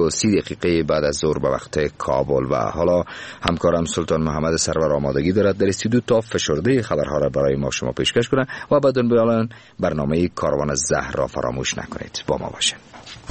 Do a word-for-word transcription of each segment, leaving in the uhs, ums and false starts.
و سی دقیقه بعد از ظهر به وقت کابل. و حالا همکارم سلطان محمد سرور آمادگی دارد در استودیو تا فشرده خبرها را برای ما شما پیشکش کنه و بعداً بیان برنامه کاروان زهر را فراموش نکنید. با ما باشید.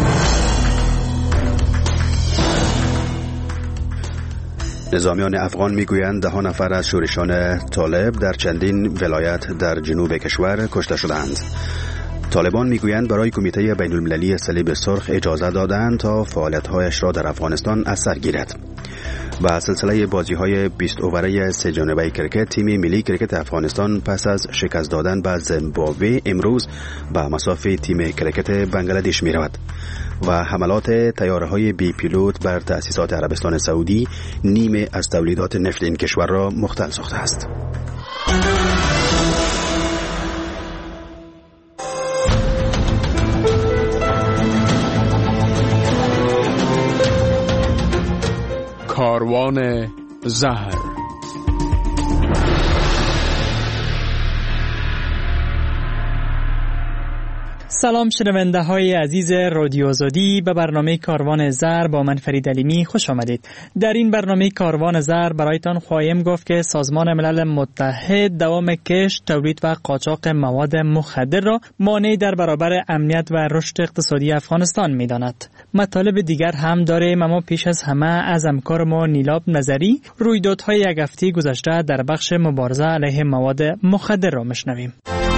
نظامیان افغان میگویند ده نفر از شورشان طالب در چندین ولایت در جنوب کشور کشته شدند. طالبان میگویند برای کمیته بین المللی صلیب سرخ اجازه دادند تا فعالیت‌هایش را در افغانستان از سر گیرد. و سلسله بازی‌های بیست اووره سه جانبه کرکت تیم ملی کرکت افغانستان پس از شکست دادن به زیمبابوه امروز به مسافه تیم کرکت بنگلادش می‌رود. و حملات طیاره‌های بی پیلوت بر تأسیسات عربستان سعودی نیمه از تولیدات نفت این کشور را مختل ساخته است. کاروان زهر. سلام شنونده های عزیز رادیو آزادی، به برنامه کاروان زر با من فرید علیمی خوش آمدید. در این برنامه کاروان زر برایتان خواهیم گفت که سازمان ملل متحد دوام کشت، تولید و قاچاق مواد مخدر را مانع در برابر امنیت و رشد اقتصادی افغانستان می داند. مطالب دیگر هم داریم، اما پیش از همه از همکار ما نیلاب نظری رویدادهای یک هفته گذشته در بخش مبارزه علیه مواد مخدر را میشنویم.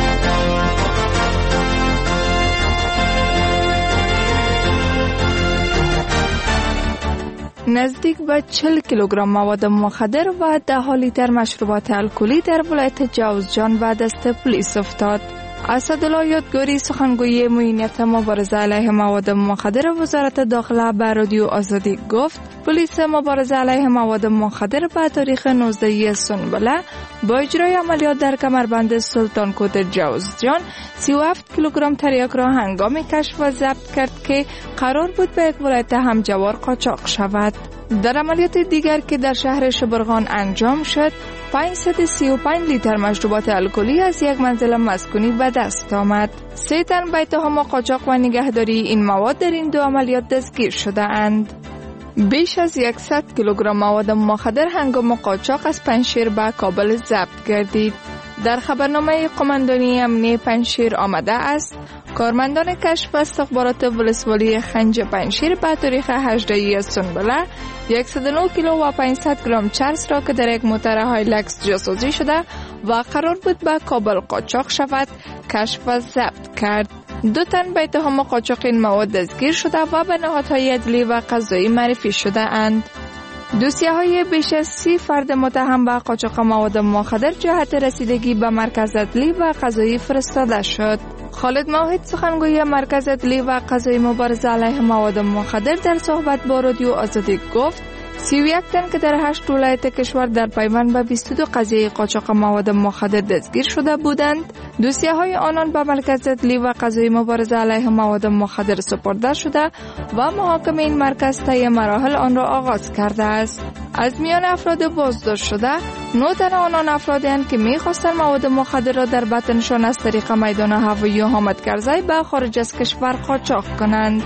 نزدیک به چهل کیلوگرم مواد مخدر و ده لیتر مشروبات الکلی در ولایت جوزجان به دست پلیس افتاد. اسدالله یادگاری سخنگوی معینیت مبارزه علیه مواد مخدر وزارت داخله به رادیو آزادی گفت پلیس مبارزه علیه مواد مخدر به تاریخ نوزده سنبله با اجرای عملیات در کمربند سلطان کود جوزجان سی و هفت کیلوگرم تریاک را هنگام کشف و ضبط کرد که قرار بود به یک ولایت همجوار قاچاق شود. در عملیات دیگر که در شهر شبرغان انجام شد، پانصد و سی و پنج لیتر مشروبات الکلی از یک منزل مسکونی به دست آمد. سه تن به اتهام قاچاق و نگهداری این مواد در این دو عملیات دستگیر شده اند. بیش از صد کیلوگرم مواد مخدر هنگام قاچاق از پنجشیر به کابل ضبط گردید. در خبرنامه قماندانی امنیه پنجشیر آمده است کارمندان کشف استخبارات ولسوالی خنج پنجشیر به تاریخ هجده سنبله صد و نه کیلو و پانصد گرم چرس را که در یک موتر هایلکس جاسازی شده و قرار بود به کابل قاچاق شود کشف و ضبط کرد. دو تن به اتهام قاچاق این مواد دستگیر شده و به نهادهای عدلی و قضایی معرفی شده اند. دوسیه های بیش از سی فرد متهم به قاچاق مواد مخدر جهت رسیدگی به مرکز عدلی و قضایی فرستاده شد. خالد موحد سخنگوی مرکز عدلی و قضایی مبارزه علیه مواد مخدر در صحبت با رادیو آزادی گفت سی و یک تن که در هشت ولایت کشور در پیوند به بیست و دو قضیه قاچاق مواد مخدر دستگیر شده بودند. دوسیه های آنان به مرکز عدلی و قضایی مبارزه علیه مواد مخدر سپرده شده و محاکمه این مرکز طی مراحل آن را آغاز کرده است. از میان افراد بازداشت شده، نه تن آنان افرادی که می‌خواستند مواد مخدر را در بطنشان از طریق میدان هوایی حامد کرزی به خارج از کشور قاچاق کنند.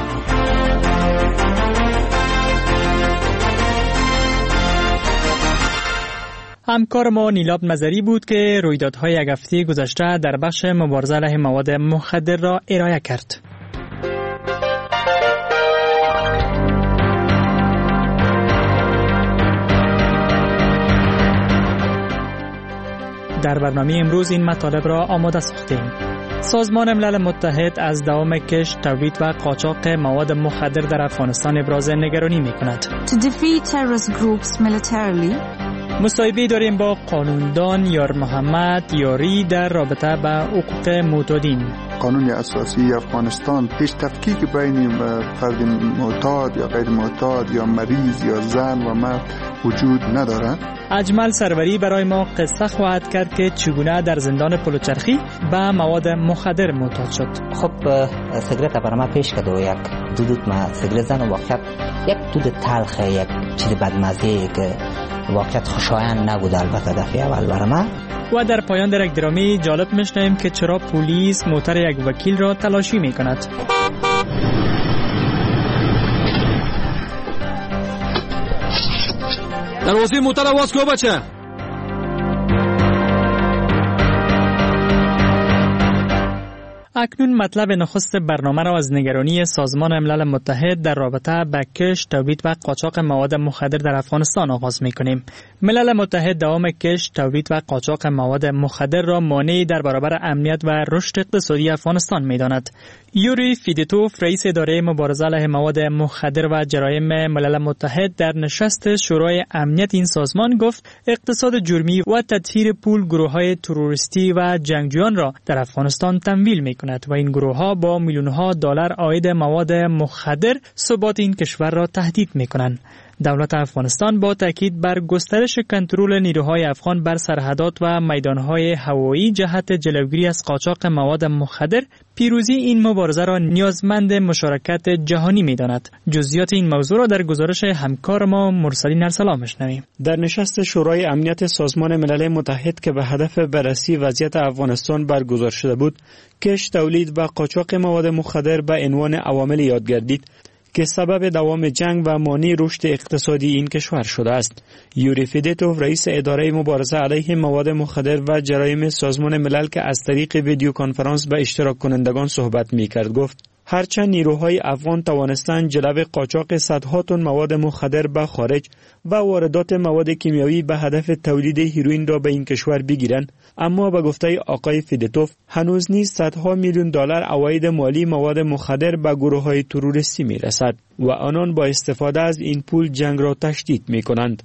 همکار ما نیلاب نظری بود که رویدادهای یک هفته گذشته در بخش مبارزه علیه مواد مخدر را ارائه کرد. در برنامه امروز این مطالب را آماده ساختیم. سازمان ملل متحد از دوام کشت، تولید و قاچاق مواد مخدر در افغانستان ابراز نگرانی می‌کند. To defeat terrorist groups militarily. مصاحبه داریم با قانوندان یار محمد یاری در رابطه با حقوق معتادین. قانون اساسی افغانستان هیچ تفکیک بین فرد معتاد یا غیر معتاد یا مریض یا زن و مرد وجود ندارد. اجمل سروری برای ما قصه خواهد کرد که چگونه در زندان پلوچرخی به مواد مخدر معتاد شد. خب سیگرت برای ما پیش کرد و یک دود ما سیگرت زن و واقعا یک دود تلخ، یک چیز بدمزه که واقعا خوشایند نبود البته دفعه اول برای ما. و در پایان در یک درامی جالب میشنویم که چرا پلیس موتر یک وکیل را تلاشی میکند. دروازه موتر آواز کو بچه. اکنون مطلب نخست برنامه را از نگرانی سازمان ملل متحد در رابطه با کشت، تولید و قاچاق مواد مخدر در افغانستان آغاز می‌کنیم. ملل متحد دوام کشت، تولید و قاچاق مواد مخدر را مانعی در برابر امنیت و رشد اقتصادی افغانستان می‌داند. یوری فیدیتوف، رئیس اداره مبارزه علیه مواد مخدر و جرایم ملل متحد در نشست شورای امنیت این سازمان گفت اقتصاد جرمی و تطهیر پول گروه‌های تروریستی و جنگجویان را در افغانستان تمویل می‌کند و این گروه‌ها با میلیون‌ها دلار عاید مواد مخدر ثبات این کشور را تهدید می‌کنند. دولت افغانستان با تاکید بر گسترش کنترل نیروهای افغان بر سرحدات و میدانهای هوایی جهت جلوگیری از قاچاق مواد مخدر، پیروزی این مبارزه را نیازمند مشارکت جهانی می‌داند. جزئیات این موضوع را در گزارش همکار ما مرسلین ارسلان می‌شنویم. در نشست شورای امنیت سازمان ملل متحد که به هدف بررسی وضعیت افغانستان برگزار شده بود، کشت، تولید و قاچاق مواد مخدر به عنوان عوامل یاد گردید که سبب دوام جنگ و مانع رشد اقتصادی این کشور شده است. یوری فیدیتوف، رئیس اداره مبارزه علیه مواد مخدر و جرایم سازمان ملل که از طریق ویدیو کنفرانس به اشتراک کنندگان صحبت می‌کرد، گفت هرچند نیروهای افغان توانستند جلو قاچاق صدها تن مواد مخدر به خارج و واردات مواد کیمیایی به هدف تولید هیروئین را به این کشور بگیرند، اما به گفته آقای فیدیتوف هنوز نیز صدها میلیون دلار عواید مالی مواد مخدر به گروه‌های تروریستی میرسد و آنان با استفاده از این پول جنگ را تشدید میکنند.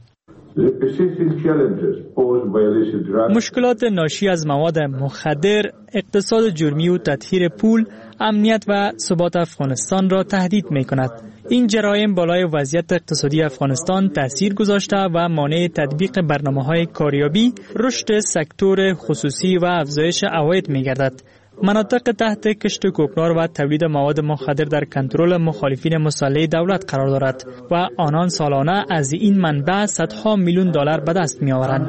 مشکلات ناشی از مواد مخدر، اقتصاد جرمی و تطهیر پول، امنیت و ثبات افغانستان را تهدید می کند. این جرایم بالای وضعیت اقتصادی افغانستان تأثیر گذاشته و مانع تطبیق برنامه‌های کاریابی، رشد سکتور خصوصی و افزایش عواید می گردد. مناطق تحت کشت کوکنار و تولید مواد مخدر در کنترل مخالفین مسلح دولت قرار دارد و آنان سالانه از این منبع صدها میلیون دلار به دست می آورند.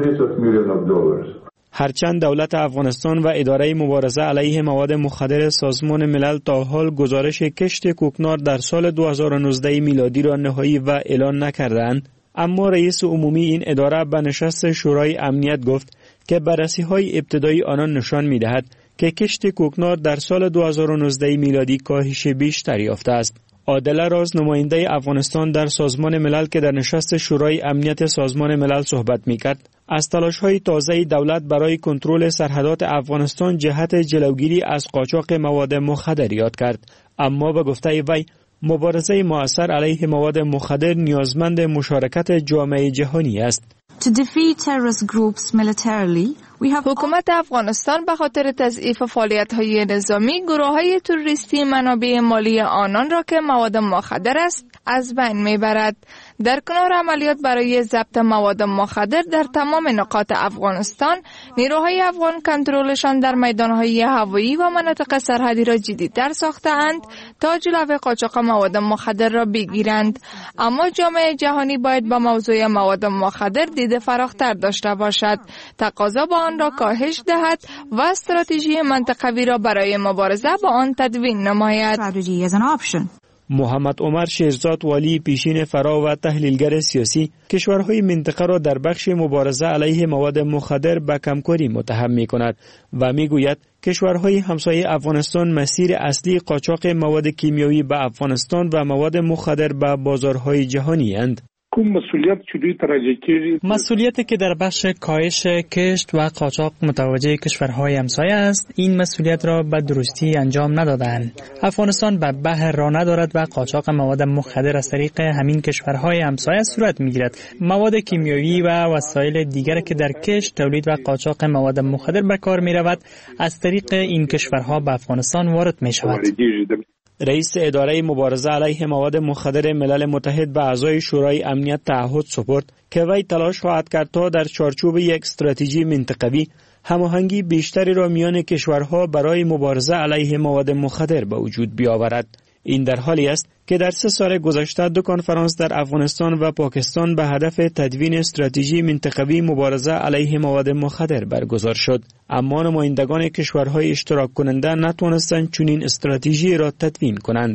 هرچند دولت افغانستان و اداره مبارزه علیه مواد مخدر سازمان ملل تا حال گزارش کشت کوکنار در سال دو هزار و نوزده میلادی را نهایی و اعلان نکردند، اما رئیس عمومی این اداره به نشست شورای امنیت گفت که بررسی‌های ابتدایی آنان نشان می‌دهد که کشت کوکنار در سال دو هزار و نوزده میلادی کاهش بیشتر یافته است. عادل راز، نماینده افغانستان در سازمان ملل که در نشست شورای امنیت سازمان ملل صحبت می‌کرد، از تلاش‌های تازه دولت برای کنترل سرحدات افغانستان جهت جلوگیری از قاچاق مواد مخدر یاد کرد، اما به گفته وی مبارزه مؤثر علیه مواد مخدر نیازمند مشارکت جامعه جهانی است. To defeat terrorist groups militarily, we have حکومت افغانستان به خاطر تضعیف فعالیت‌های نظامی گروه‌های تروریستی منابع مالی آنان را که مواد مخدر است از بین میبرد. در کنار عملیات برای ضبط مواد مخدر در تمام نقاط افغانستان، نیروهای افغان کنترلشان در میدانهای هوایی و مناطق سرحدی را جدی‌تر ساخته‌اند تا جلوی قاچاق مواد مخدر را بگیرند. اما جامعه جهانی باید با موضوع مواد مخدر دید فراختر داشته باشد، تقاضا با آن را کاهش دهد و استراتژی منطقوی را برای مبارزه با آن تدوین نماید. محمد عمر شیرزاد، والی پیشین فرا و تحلیلگر سیاسی، کشورهای منطقه را در بخش مبارزه علیه مواد مخدر به کمکاری متهم می کند و می گوید کشورهای همسایه افغانستان مسیر اصلی قاچاق مواد کیمیایی به افغانستان و مواد مخدر به بازارهای جهانی اند. مسئولیت چجوری توجه کردید؟ مسئولیتی که در بخش کاهش کشت و قاچاق متوجه کشورهای همسایه است، این مسئولیت را به درستی انجام ندادند. افغانستان به بحر را ندارد و قاچاق مواد مخدر از طریق همین کشورهای همسایه صورت میگیرد. مواد کیمیایی و وسایل دیگر که در کشت، تولید و قاچاق مواد مخدر به کار می رود از طریق این کشورها به افغانستان وارد می شود. رئیس اداره مبارزه علیه مواد مخدر ملل متحد به اعضای شورای امنیت تعهد سپرد که وی تلاش خواهد کرد تا در چارچوب یک استراتژی منطقوی هماهنگی بیشتری را میان کشورها برای مبارزه علیه مواد مخدر به وجود بیاورد. این در حالی است که در سه سال گذشته دو کنفرانس در افغانستان و پاکستان به هدف تدوین استراتژی منطقوی مبارزه علیه مواد مخدر برگزار شد، اما نمایندگان کشورهای اشتراک کننده نتوانستند چنین استراتژی را تدوین کنند.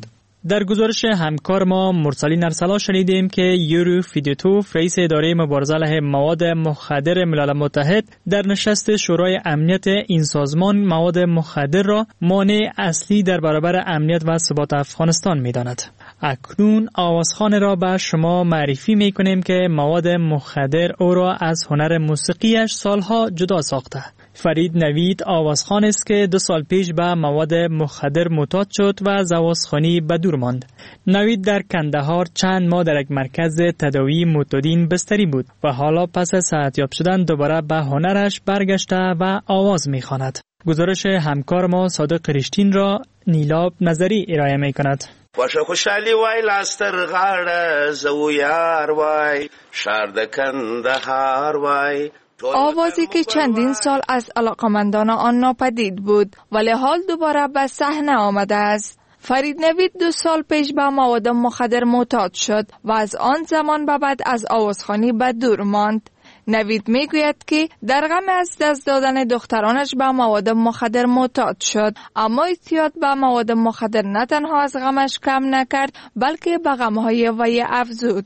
در گزارش همکار ما مرسلین ارسلا شنیدیم که یورو فیدیتوف رئیس اداره مبارزه علیه مواد مخدر ملل متحد در نشست شورای امنیت این سازمان مواد مخدر را مانع اصلی در برابر امنیت و ثبات افغانستان می‌داند. اکنون آوازخوان را به شما معرفی می‌کنیم که مواد مخدر او را از هنر موسیقیش سالها جدا ساخته. فرید نوید آوازخوان است که دو سال پیش به مواد مخدر معتاد شد و از آوازخوانی به دور ماند. نوید در کندهار چند ماه در یک مرکز تداوی معتادین بستری بود و حالا پس از صحتیاب شدن دوباره به هنرش برگشته و آواز می‌خواند. گزارش همکار ما صادق رشتین را نیلاب نظری ارائه می‌کند. خوش خوشحالی وای لاستر غاړه زو یار وای شهر د کندهار وای. آوازی که چندین سال از علاقمندان آن ناپدید بود ولی حال دوباره به صحنه آمده است. فرید نوید دو سال پیش به مواد مخدر معتاد شد و از آن زمان به بعد از آوازخوانی به دور ماند. نوید میگوید که در غم از دست دادن دخترانش به مواد مخدر معتاد شد، اما اعتیاد به مواد مخدر نه تنها از غمش کم نکرد بلکه به غمهای وی افزود.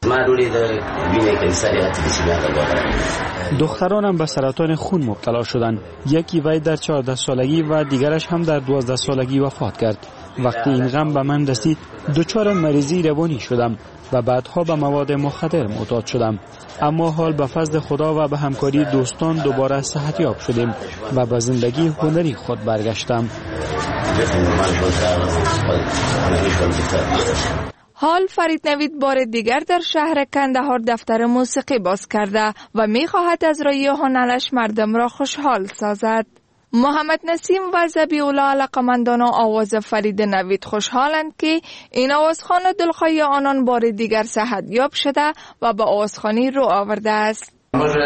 دخترانم به سرطان خون مبتلا شدند. یکی وی در چهارده سالگی و دیگرش هم در دوازده سالگی وفات کرد. وقتی این غم به من رسید دچار مریضی روانی شدم و بعدها به مواد مخدر معتاد شدم. اما حال به فضل خدا و به همکاری دوستان دوباره صحتیاب شدیم و به زندگی هنری خود برگشتم. حال فرید نوید بار دیگر در شهر کندهار دفتر موسیقی باز کرده و می خواهد از رای هنرش مردم را خوشحال سازد. محمد نسیم و ذبیح‌الله علاقمندان آواز فرید نوید خوشحالند که این آوازخوان دلخواه آنان بار دیگر صحتیاب شده و به آوازخوانی رو آورده است.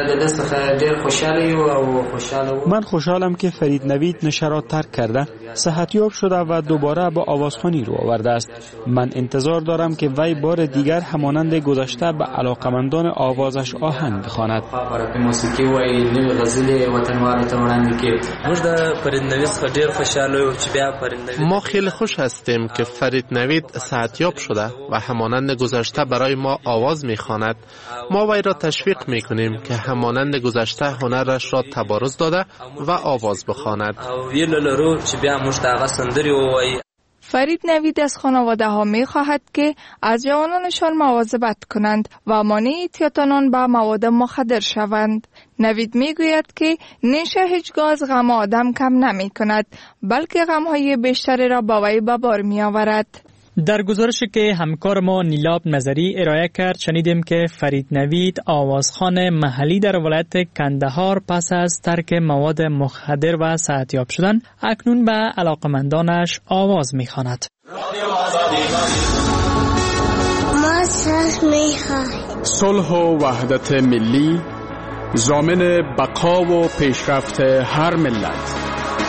من خوشحالم که فرید نوید نشه را ترک کرده، صحتیاب شده و دوباره به آوازخوانی رو آورده است. من انتظار دارم که وی بار دیگر همانند گذشته به علاقمندان آوازش آهنگ بخواند. ما خیلی خوش هستیم که فرید نوید صحتیاب شده و همانند گذشته برای ما آواز میخواند. ما وی را تشویق میکنیم که همانند گذشته هنرش را تبارز داده و آواز بخواند. فرید نوید از خانواده ها می خواهد که از جوانانشان مواظبت کنند و مانع اعتیاد آنان به مواد مخدر شوند. نوید می گوید که نشه هیچگاه از غم آدم کم نمی کند بلکه غمهای بیشتری را با وی به بار می آورد. در گزارشی که همکار ما نیلاب نظری ارائه کرد شنیدیم که فرید نوید آوازخوان محلی در ولایت کندهار پس از ترک مواد مخدر و صحتیاب شدن اکنون به علاقمندانش آواز می‌خواند. ما صلح می‌خواهیم. صلح و وحدت ملی ضامن بقا و پیشرفت هر ملت.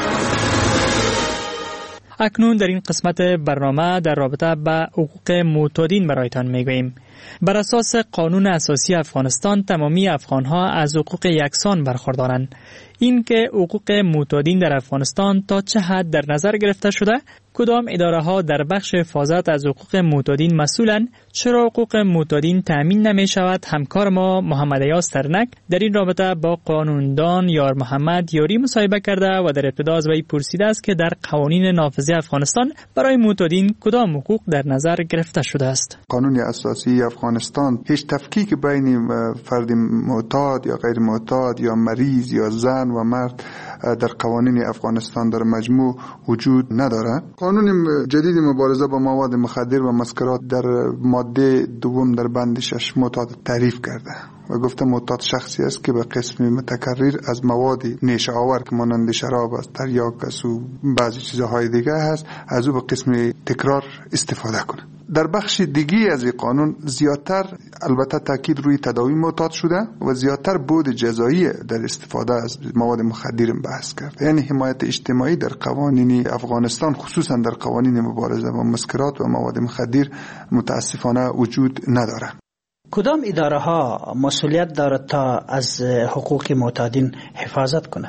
اکنون در این قسمت برنامه در رابطه با حقوق معتادین برایتان میگوییم. بر اساس قانون اساسی افغانستان تمامی افغانها از حقوق یکسان برخوردارند. این که حقوق معتادین در افغانستان تا چه حد در نظر گرفته شده، کدام اداره ها در بخش حفاظت از حقوق معتادین مسئولند، چرا حقوق معتادین تامین نمی شود، همکار ما محمد ایاز ترنک در این رابطه با قانوندان یار محمد یاری مصاحبه کرده و در ابتدا از وی پرسیده است که در قوانین نافذه افغانستان برای معتادین کدام حقوق در نظر گرفته شده است. قانون اساسی افغانستان هیچ تفکیک بین فرد معتاد یا غیر معتاد یا مریض یا زن و مرد در قوانین افغانستان در مجموع وجود ندارد. قانون جدید مبارزه با مواد مخدر و مسکرات در ماده دوم در بند شش معتاد تعریف کرده و گفته معتاد شخصی است که به قسم متکرر از مواد نیشه آور که مانند شراب است، تریاک است و بعضی چیزهای دیگه هست از او به قسم تکرار استفاده کنه. در بخش دیگی از این قانون زیادتر البته تاکید روی تداوی معتاد شده و زیادتر بود جزایی در استفاده از مواد مخدر بحث کرد. یعنی حمایت اجتماعی در قوانین افغانستان خصوصا در قوانین مبارزه با مسکرات و مواد مخدر متاسفانه وجود نداره. کدام اداره ها مسئولیت دارد تا از حقوق معتادین حفاظت کند؟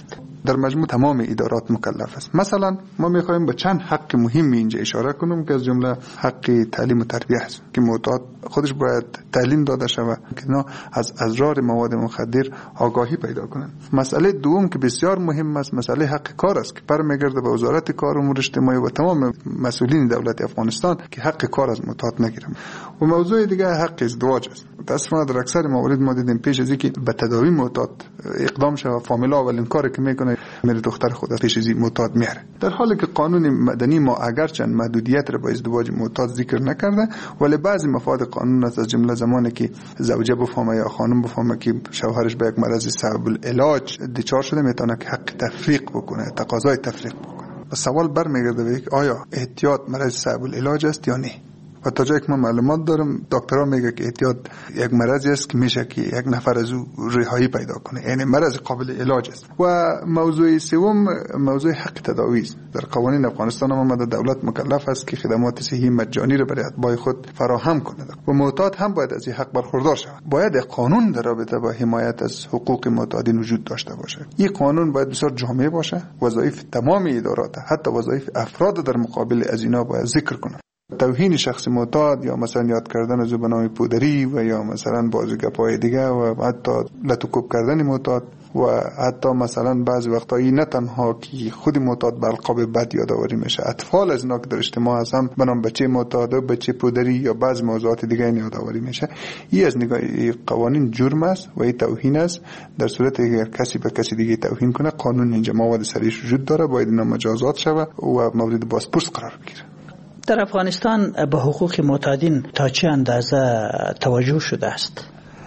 در مجموع تمام ادارات مکلف است. مثلا ما میخوایم به چند حق مهمی اینجا اشاره کنیم که از جمله حق تعلیم و تربیت است که معتاد خودش باید تعلیم داده شود که اینا از اضرار مواد مخدر آگاهی پیدا کنند. مسئله دوم که بسیار مهم است مسئله حق کار است که برمیگرده به وزارت کار و امور اجتماعی و تمام مسئولین دولت افغانستان که حق کار از معتاد نگیرند. و موضوع دیگه حق ازدواج است. متاسفانه در اکثر موارد ما دیدیم پیش از اینکه به تداوی معتاد اقدام شود فامیلا اولین کاری که میکنه میره دختر خود پیش از معتاد میاره، در حالی که قانون مدنی ما اگرچند محدودیت را با ازدواج معتاد ذکر نکرده ولی بعضی مفاد قانون است، از جمله زمانی که زوجه بفهمه یا خانم بفهمه که شوهرش به یک مرض صعب العلاج دچار شده میتونه که حق تفریق بکنه، تقاضای تفریق بکنه. و سوال برمیگرده به اینکه آیا احتیاط مرض صعب العلاج است یا نه؟ و تا جایی که من معلومات دارم دکترها میگه که احتیاط یک مرضی است که میشه که یک نفر از او رهایی پیدا کنه، یعنی مرض قابل علاج است. و موضوع سوم موضوع حق تداوی است. در قوانین افغانستان هم آمده دولت مکلف است که خدمات صحی مجانی را برای اتباع خود فراهم کنه و معتاد هم باید از این حق برخوردار شود. باید قانون در رابطه با حمایت از حقوق معتادین وجود داشته باشه. این قانون باید بسیار جامع باشه، وظایف تمام ادارات حتی وظایف افراد در مقابل از اینا باید ذکر کنه. توهین شخص معتاد یا مثلا یاد کردن از به نام پودری و یا مثلا بازیگپای دیگه و حتی لطوکوب کردن معتاد و حتی مثلا بعضی وقتا این نه تنها که خود معتاد به القاب بد یادآوری میشه، اطفال از اینا که در اجتماع هستن به نام بچه معتاد و بچه پودری یا بعضی موضوعات دیگه یادآوری میشه. این از نگاه قوانین جرم است و این توهین است. در صورت اگر کسی به کسی دیگه توهین کنه قانون اینجا مواد سریش وجود داره، باید اینا مجازات شود و مورد بازپرس قرار بگیره. در افغانستان به حقوق معتادین تا چه اندازه توجه شده است؟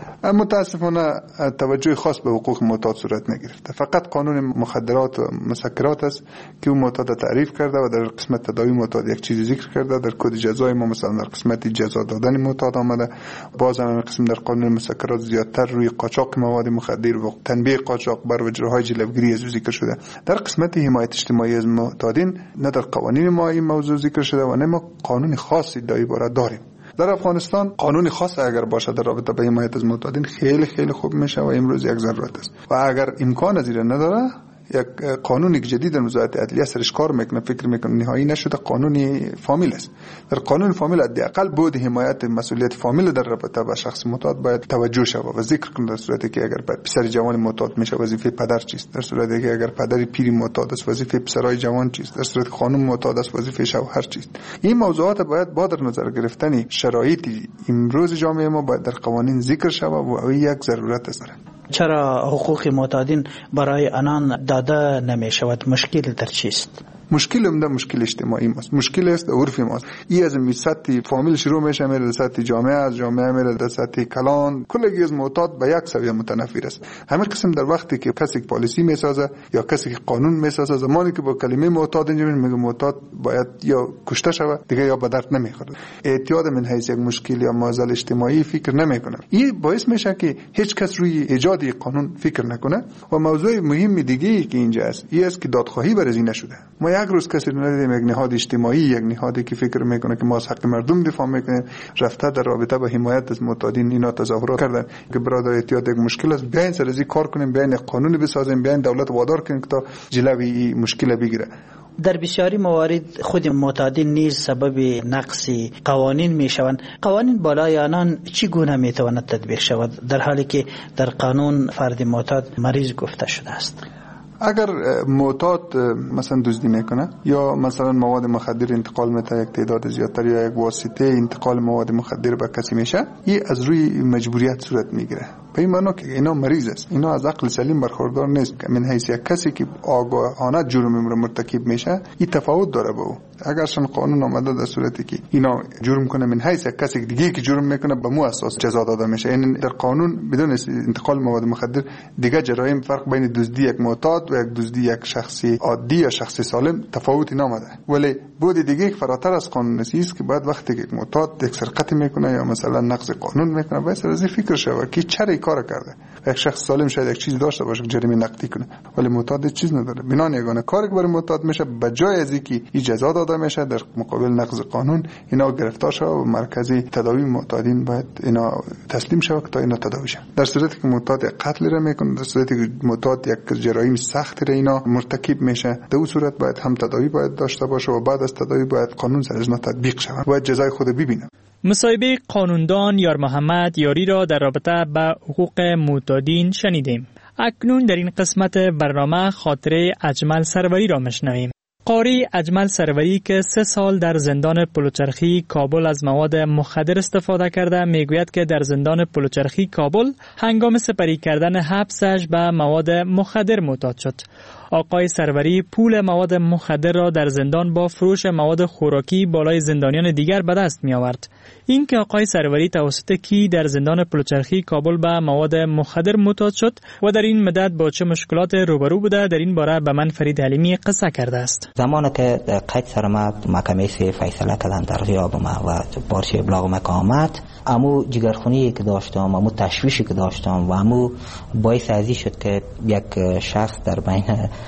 متاسفانه توجه خاص به حقوق معتاد صورت نگرفته. فقط قانون مخدرات و مسکرات است که اون معتاد تعریف کرده و در قسمت تداوی معتاد یک چیزی ذکر کرده. در کد جزای ما مثلا در قسمت جزا دادن معتاد آمده. باز هم قسم در قانون مسکرات زیادتر روی قاچاق مواد مخدر و تنبیه قاچاق بر اجراهای جلوگیری از ذکر شده. در قسمت حمایت اجتماعی از معتادین نه در قوانین ما این موضوع ذکر شده و نه ما قانون خاصی در این باره داریم. در افغانستان قانون خاص اگر باشه در رابطه با حمایت از معتادین خیلی خیلی خوب میشه و امروز یک ضرورت است. و اگر امکان از این نداره یک قانون جدید در وزارت عدلیه سرش کار میکنه، فکر میکنه نهایی نشده، قانون فامیل است. در قانون فامیل حداقل بود حمایت مسئولیت فامیل در رابطه با شخص معتاد باید توجه شود و ذکر کنه. در صورتی که اگر پسر جوان معتاد میشه وظیفه پدر چیست، در صورتی که اگر پدری پیری معتاد است وظیفه پسرای جوان چیست، در صورتی که خانم معتاد است وظیفه شوهر چیست. این موضوعات باید با در نظر گرفتن شرایط امروز جامعه ما باید در قوانین ذکر شود و این یک ضرورت است. چرا حقوق معتادین برای آنان داده نمی شود؟ مشکل در چیست؟ مشکل عمده مشکل اجتماعی ماست، مشکل است عرفی ماست. این از سطح فامیل شروع میشه میره در سطح جامعه، از جامعه میره در سطح کلان، کلگی از معتاد به یک سویه متنفر است. همین قسم در وقتی که کسی که پالیسی میسازه یا کسی که قانون میسازه، زمانی که با کلمه معتاد اینجا میگه معتاد باید یا کشته شود دیگه یا به درد نمیخوره، اعتیاد من حیث یک مشکل یا معضل اجتماعی فکر نمیکنه. این باعث میشه که هیچ کس روی ایجاد قانون فکر نکنه. و موضوع مهم دیگه ای که اینجا است این است که دادخواهی برای این نشده. ما یک روز کسی رو ندیدیم یک نهاد اجتماعی، یک نهادی که فکر میکنه که ما از حق مردم دفاع میکنیم رفته در رابطه با حمایت از معتادین اینا تظاهرات کردن که برادر اعتیاد یک مشکل است، بیاین سر از این کار کنیم، بیاین قانونی بسازیم، بیاین دولت وادار کنیم که تا جلوی این مشکل بگیره. در بسیاری موارد خود معتادین نیز سبب نقض قوانین می شوند. قوانین بالای آنان چگونه می تواند تطبیق شود در حالی که در قانون فرد معتاد مریض گفته شده است؟ اگر معتاد مثلا دزدی میکنه یا مثلا مواد مخدر انتقال میده یک تعداد زیادتر یا یک واسطه انتقال مواد مخدر به کسی میشه، این از روی مجبوریت صورت میگیره. به این معنی که اینا مریض است، اینا از عقل سلیم برخوردار نیست. من حیث یک کسی که آگاهانه جرم مرتکب میشه این تفاوت داره با او. اگرشن قانون آمده در صورتی که اینا جرم کنه من حیث یک کسی دیگه که جرم میکنه به مو اساس جزا داده میشه. یعنی در قانون بدون انتقال مواد مخدر دیگه جرایم فرق بین دزدی یک معتاد و یک دزدی یک شخصی عادی یا شخصی سالم تفاوتی نامده. ولی بود دیگه که فراتر از قانون است که بعد وقتی که معتاد یک سرقت میکنه یا مثلا نقض قانون میکنه باید سر از فکر شود که چرا کار کرده. یک شخص سالم شاید یک چیز داشته باشه که جریمه نقدی کنه ولی معتاد چیز نداره. بنان یگانه کاری که برای معتاد میشه به جای از اینکه این جزا داده داده میشه در مقابل نقض قانون اینا گرفتار شود و مرکزی تداوی معتادین باید اینا تسلیم شود تا اینا تداوی شود. در صورتی که معتاد قتل را میکنه، در صورتی که معتاد یک جرایم سخت را اینا مرتکب میشه، در اون صورت باید هم تداوی باید داشته باشه و بعد از تداوی باید قانون سر از اینا تطبیق شود، باید جزای خود ببینه. مصاحبه قانوندان یار محمد یاری را در رابطه با حقوق معتادین شنیدیم. اکنون در این قسمت برنامه خاطره اجمل سروری را میشنویم. قاری اجمل سروری که سه سال در زندان پلوچرخی کابل از مواد مخدر استفاده کرده میگوید که در زندان پلوچرخی کابل هنگام سپری کردن حبسش به مواد مخدر معتاد شد. آقای سروری پول مواد مخدر را در زندان با فروش مواد خوراکی بالای زندانیان دیگر به دست می آورد. این که آقای سروری توسط کی در زندان پلوچرخی کابل به مواد مخدر معتاد شد و در این مدت با چه مشکلات روبرو بوده، در این باره به من فرید حلیمی قصه کرده است. زمانی که قید سر ما محکمه سه فیصله کردن در غیاب ما و بارچه ابلاغ ما آمد، امو جگرخونی که داشتم، امو تشویشی که داشتم و امو باعث ازی شد که یک شخص در بین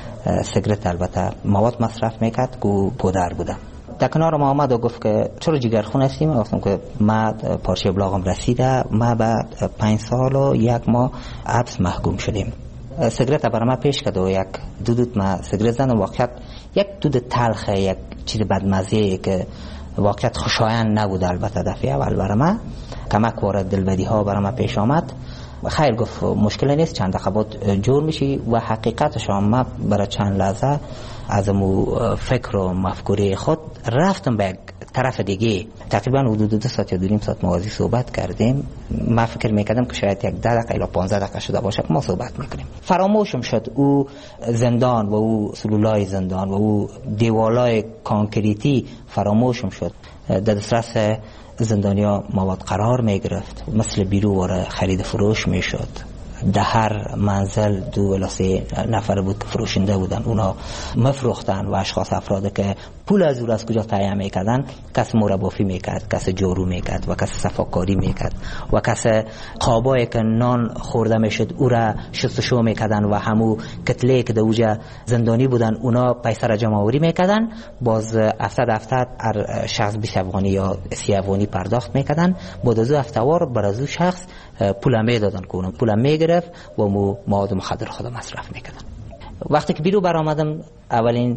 سیگرت البته مواد مصرف میکرد که پودر بوده. در کنار ما آمد و گفت که چرا جگرخون هستیم؟ گفتم که ما پارچه ابلاغم رسیده، ما بعد پنج سال و یک ماه حبس محکوم شدیم. سیگرت برای ما پیش کرد و یک دودت ما سیگرت زدم. واقعیت یک دود تلخه، یک چیز بدمزه که واقعیت خوشایند نبود. البته دفعه اول برای ما کمک وارد دلبدی ها برای ما پیش آمد. خیر گفت مشکل نیست، چند دقیقه بعد جور میشی. و حقیقتش ما برای چند لحظه از مو فکر و مفکوره خود رفتم به طرف دیگه. تقریبا حدود دو ساعت یا دو نیم ساعت موازی صحبت کردیم. من فکر میکردم که شاید یک ده دقیقه یا پانزده دقیقه شده باشه که ما صحبت میکنیم. فراموشم شد او زندان و او سلولای زندان و او دیوالای کانکریتی فراموشم شد. در دسترس زندانیا مواد قرار می گرفت، مثل بیرو واره خرید فروش می شد. در هر منزل دو ولا سه نفر بود که فروشنده بودن، اونا مفروختن و اشخاص افراد که پول از او از کجا تهیه میکردن، کس مربافی میکرد، کس جارو میکرد و کس صفاکاری میکرد و کس قابایی که نان خورده میشد او را شستشو میکردن و همو کتله که دوجا زندانی بودن اونا پیسه را جمع آوری میکردن. باز هفته هفته هر شخص بیست افغانی یا سی افغانی پرداخت میکردن. بعد از هفتهوار بر از شخص پول میدادن که اون پول میگرفت و مو مواد مخدر خود مصرف میکردن. وقتی که بیرو برآمدم، اولین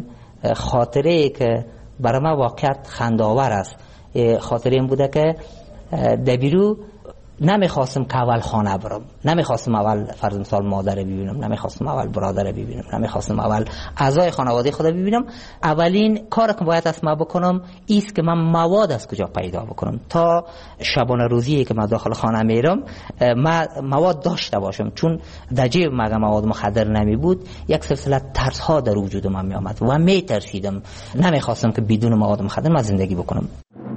خاطره که برای ما واقعیت خنده‌آور است خاطره این بوده که در بیرو نمیخواستم که اول خانه برم، نمیخواستم اول فرض مثال مادر ببینم، نمیخواستم اول برادر ببینم، نمیخواستم اول اعضای خانواده خود ببینم. اولین کار که باید است ما بکنم ایست که من مواد از کجا پیدا بکنم. تا شبانه روزی که من داخل خانه میرم ما مواد داشته باشم، چون در جیب مگه مواد مخدر نمی بود. یک سلسله ترس ها در وجود من می آمد و می ترسیدم، نمیخواستم که بدون مواد مخدر من زندگی بکنم.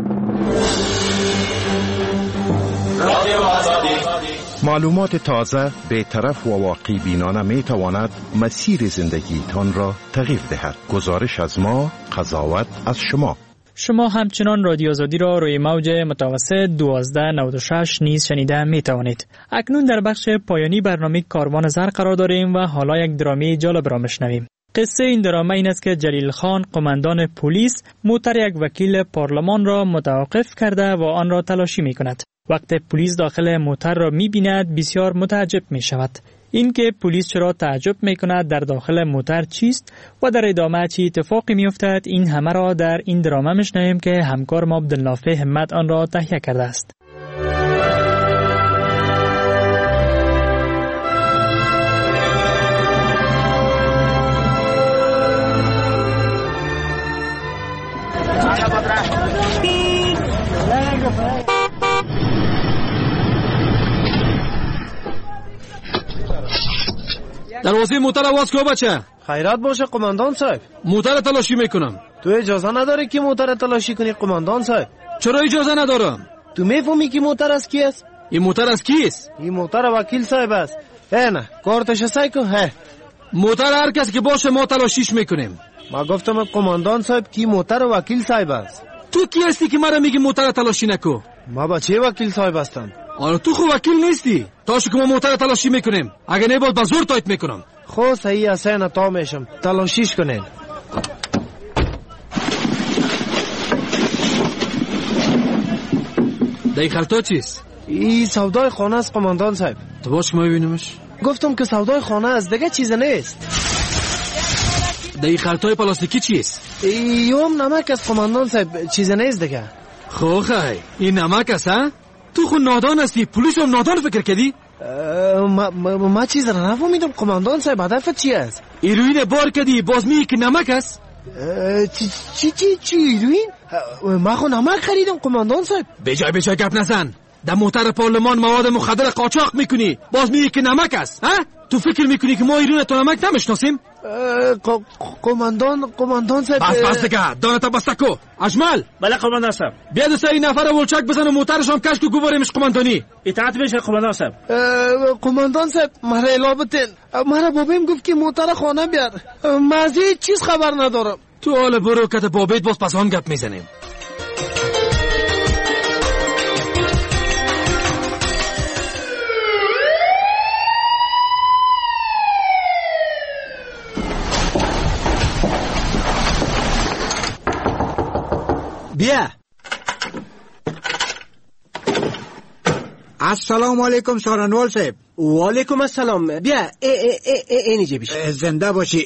معلومات تازه به طرف و واقعی بینانه می تواند مسیر زندگی تان را تغییر دهد. گزارش از ما، قضاوت از شما. شما همچنان رادیو آزادی را روی موج متوسط دوازده نود و شش نیز شنیده می توانید. اکنون در بخش پایانی برنامه کاروان زر قرار داریم و حالا یک درامی جالب را میشنویم. قصه این درامه این است که جلیل خان قماندان پلیس موتر یک وکیل پارلمان را متوقف کرده و آن را تلاشی می کند. وقتی پلیس داخل موتر را می بیند بسیار متعجب می شود. این که پلیس چرا تعجب می کند در داخل موتر چیست و در ادامه چی اتفاقی می افتد، این همه را در این درامه می شنویم که همکار ما عبدالنافع همت آن را تهیه کرده است. دروازه موتر آواز کو بچه. خیرات باشه قماندان صاحب. موتر تلاشی میکنم. تو اجازه نداری که موتر تلاشی کنی قماندان صاحب؟ چرا اجازه ندارم؟ تو میفهمی که موتر از کی است؟ این موتر از کیست؟ این موتر وکیل صاحب است. نه کارتش سعی کن. ه موتر هر کسی که باشه ما تلاشیش میکنیم. ما گفتم قماندان صاحب کی موتر وکیل صاحب است. تو کی هستی که مرا میگی موتر تلاشی نکو؟ ما بچه وکیل صاحب هستم. آره تو خو وکیل نیستی. تاشو که ما موتر تلاشی میکنیم. اگه نه باز بزور تایت میکنم. خو صحیح است، نه تا میشم تلاشیش کنین. دای خلطا چیست؟ این سودای خانه است قماندان صاحب. تو باش که ما ببینیمش. گفتم که سودای خانه است، دیگه چیز نیست. دای خلطای پلاستیکی چیست؟ یوم نمک است قماندان صاحب، چیز نیست دیگه. خو خی این نمک است ها؟ تو خود نادان هستی، پلیس هم نادان فکر کردی؟ ما, ما, ما چیز را نفهمیدم قماندان صاحب، هدفت چی است؟ ایروین بار کردی باز میگی که نمک است؟ چی چی چی چی ایروین؟ ما خو نمک خریدم قماندان صاحب. بجای بجای گپ نزن. در موتر پارلمان مواد مخدر قاچاق میکنی، باز میگی که نمک است ها؟ تو فکر میکنی که ما ایرون تو نمک نمیشناسیم؟ قماندان قماندان صاحب بس بس دیگه دانتا بستکو. اجمل. بله قماندان صاحب. بیا دو سه نفر ولچک بزن و موترش هم کش کو گوبریمش قماندانی. اطاعت بشه قماندان صاحب. قماندان صاحب مرا الابتن، مرا بابیم گفت که موتر خانه بیار، مازی چیز خبر ندارم. تو حالا برو که بابیت باز پس هم گپ میزنیم. بیا. السلام علیکم سارنوال صاحب. و علیکم السلام. بیا اینی جیبش. زنده باشی.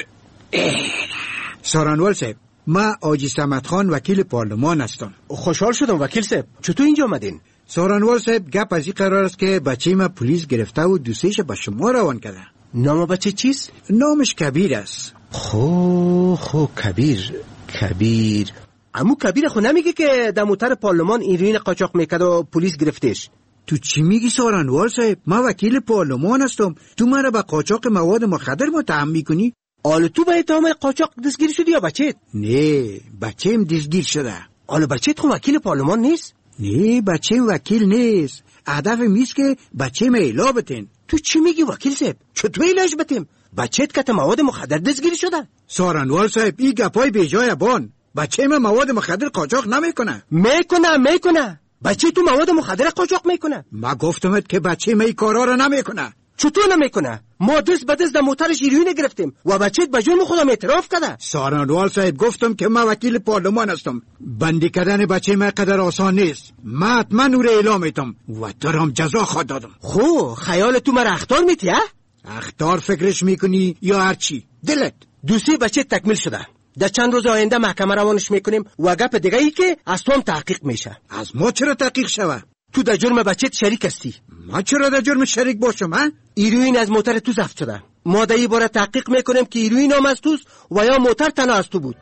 سارنوال صاحب، ما آجی سمت خان وکیل پارلمان هستم. خوشحال شدم وکیل صاحب. چطور اینجا آمدین؟ سارنوال صاحب، گپ از این قرار است که بچه ما پلیس گرفته و دوستیش به شما روان کرده. نام بچه چیست؟ نامش کبیر است. خو خو کبیر کبیر امو کبیر خو نمیگه که در موتر پارلمان ایروین قاچاق میکرد و پلیس گرفتش؟ تو چی میگی سارنوال صاحب؟ ما وکیل پارلمان هستم، تو مرا به قاچاق مواد مخدر متهم میکنی؟ آل تو به اتهام قاچاق دستگیر شدی یا بچت؟ نه، بچه‌م دستگیر شده. آل بچت خو وکیل پارلمان نیست؟ نه، بچه‌م وکیل نیست. هدفم ایست که بچه‌م اعلا بتن. تو چی میگی وکیل صاحب؟ چطور علاج بتیم؟ بچت که مواد مخدر دستگیر شده؟ سارنوال صاحب، این گپای بیجای بان. بچه من مواد مخدر قاچاق نمیکنه. میکنه میکنه. بچه تو مواد مخدر قاچاق میکنه. ما گفتمت که بچه من این کارا رو نمیکنه. چطور نمیکنه؟ ما دست به دست در موترش ایروین گرفتیم و بچه به جرم خودم اعتراف کرده. سارنوال صاحب، گفتم که ما وکیل پارلمان هستم. بندی کردن بچه من قدر آسان نیست. ما حتما او رو اعلام میتم و درم جزا خود دادم. خو خیال تو مرا اخطار میتی ها؟ اخطار فکرش میکنی یا هرچی دلت؟ دوستی بچه تکمیل شده. در چند روز آینده محکمه روانش میکنیم و گپ دیگه ای که از تو هم تحقیق میشه. از ما چرا تحقیق شوه؟ تو در جرم بچت شریک هستی. ما چرا در جرم شریک باشم ها؟ ایروین از موتر تو ضبط شده. ما در این باره تحقیق میکنیم که ایروین هم از توست و یا موتر تنها از تو بود.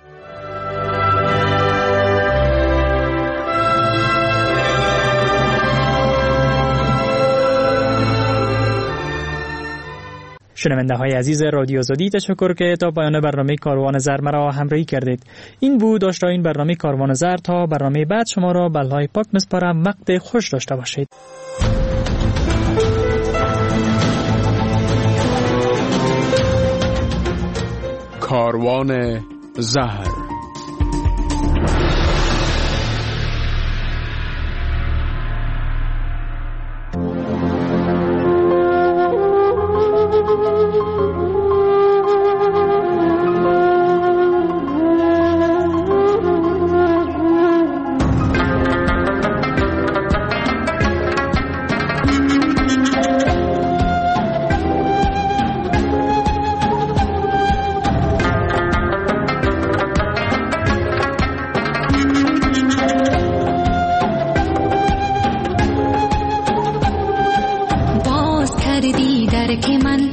شنونده های عزیز رادیو آزادی، تشکر که تا پایان برنامه کاروان زر مرا همراهی کردید. این بود داشته این برنامه کاروان زر. تا برنامه بعد شما را به الله پاک میسپارم. وقت خوش داشته باشید. کاروان زر. کردی در که من